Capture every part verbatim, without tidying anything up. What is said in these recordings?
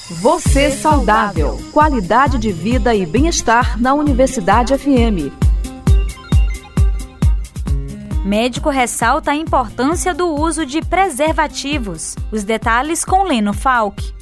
Você Saudável. Qualidade de vida e bem-estar na Universidade F M. Médico ressalta a importância do uso de preservativos. Os detalhes com Leno Falck.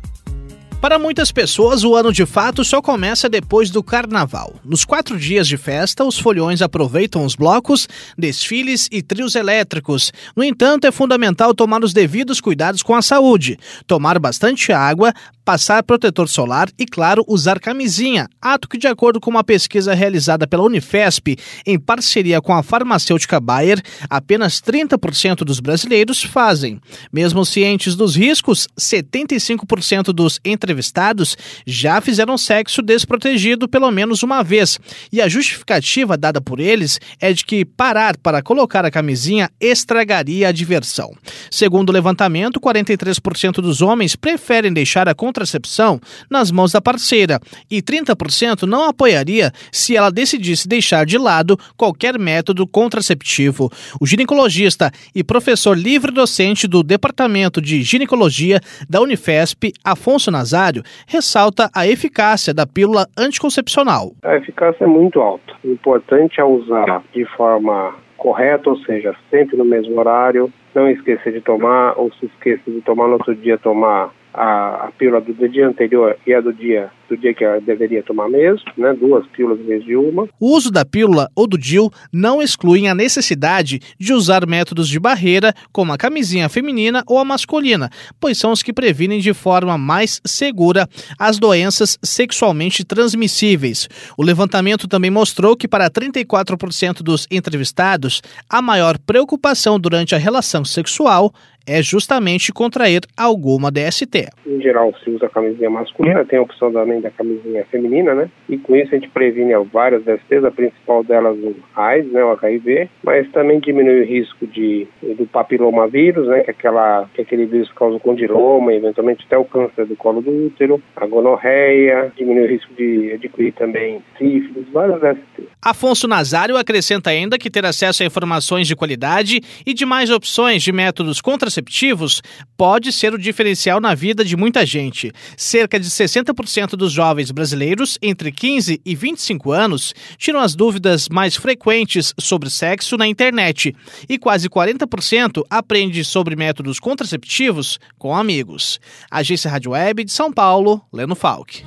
Para muitas pessoas, o ano de fato só começa depois do carnaval. Nos quatro dias de festa, os foliões aproveitam os blocos, desfiles e trios elétricos. No entanto, é fundamental tomar os devidos cuidados com a saúde, tomar bastante água, passar protetor solar e, claro, usar camisinha, ato que, de acordo com uma pesquisa realizada pela Unifesp, em parceria com a farmacêutica Bayer, apenas trinta por cento dos brasileiros fazem. Mesmo cientes dos riscos, setenta e cinco por cento dos entrevistados já fizeram sexo desprotegido pelo menos uma vez, e a justificativa dada por eles é de que parar para colocar a camisinha estragaria a diversão. Segundo o levantamento, quarenta e três por cento dos homens preferem deixar a contracepção nas mãos da parceira e trinta por cento não apoiaria se ela decidisse deixar de lado qualquer método contraceptivo. O ginecologista e professor livre-docente do Departamento de Ginecologia da Unifesp, Afonso Nazário, ressalta a eficácia da pílula anticoncepcional. A eficácia é muito alta. O importante é usar de forma correta, ou seja, sempre no mesmo horário, não esquecer de tomar, ou se esquecer de tomar no outro dia, tomar a, a pílula do dia anterior e a do dia, do dia que ela deveria tomar mesmo, né? Duas pílulas em vez de uma. O uso da pílula ou do D I U não exclui a necessidade de usar métodos de barreira, como a camisinha feminina ou a masculina, pois são os que previnem de forma mais segura as doenças sexualmente transmissíveis. O levantamento também mostrou que para trinta e quatro por cento dos entrevistados, a maior preocupação durante a relação sexual é justamente contrair alguma D S T. Em geral, se usa a camisinha masculina, tem a opção também da camisinha feminina, né? E com isso a gente previne várias D S Ts, a principal delas o AIDS, né, o H I V, mas também diminui o risco de, do papilomavírus, né, que é, aquela, que é aquele vírus que causa o condiloma, eventualmente até o câncer do colo do útero, a gonorreia, diminui o risco de adquirir também sífilis, várias D S Ts. Afonso Nazário acrescenta ainda que ter acesso a informações de qualidade e de mais opções de métodos contraceptivos pode ser o diferencial na vida de muita gente. Cerca de sessenta por cento dos jovens brasileiros entre quinze e vinte e cinco anos tiram as dúvidas mais frequentes sobre sexo na internet e quase quarenta por cento aprende sobre métodos contraceptivos com amigos. Agência Rádio Web de São Paulo, Leno Falck.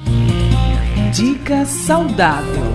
Dica saudável.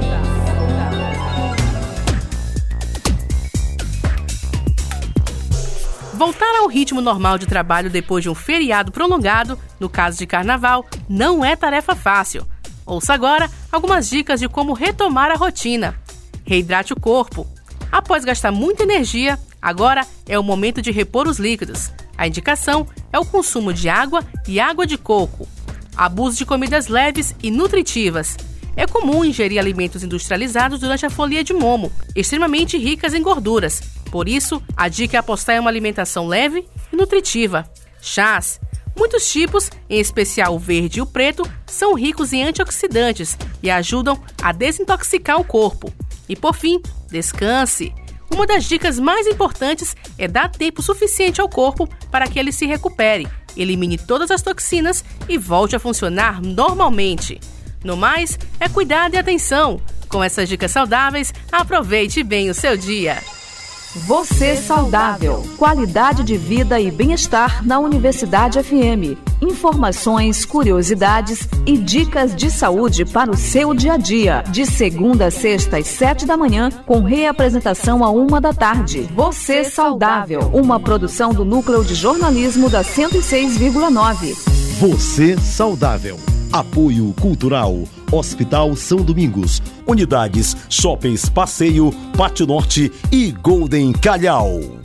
Voltar ao ritmo normal de trabalho depois de um feriado prolongado, no caso de carnaval, não é tarefa fácil. Ouça agora algumas dicas de como retomar a rotina. Reidrate o corpo. Após gastar muita energia, agora é o momento de repor os líquidos. A indicação é o consumo de água e água de coco. Abuse de comidas leves e nutritivas. É comum ingerir alimentos industrializados durante a folia de momo, extremamente ricas em gorduras. Por isso, a dica é apostar em uma alimentação leve e nutritiva. Chás. Muitos tipos, em especial o verde e o preto, são ricos em antioxidantes e ajudam a desintoxicar o corpo. E por fim, descanse. Uma das dicas mais importantes é dar tempo suficiente ao corpo para que ele se recupere, elimine todas as toxinas e volte a funcionar normalmente. No mais, é cuidado e atenção. Com essas dicas saudáveis, aproveite bem o seu dia. Você Saudável. Qualidade de vida e bem-estar na Universidade F M. Informações, curiosidades e dicas de saúde para o seu dia a dia. De segunda a sexta às sete da manhã, com reapresentação à uma da tarde. Você Saudável. Uma produção do Núcleo de Jornalismo da cento e seis vírgula nove. Você Saudável. Apoio Cultural. Hospital São Domingos. Unidades Shoppings Passeio, Pátio Norte e Golden Calhau.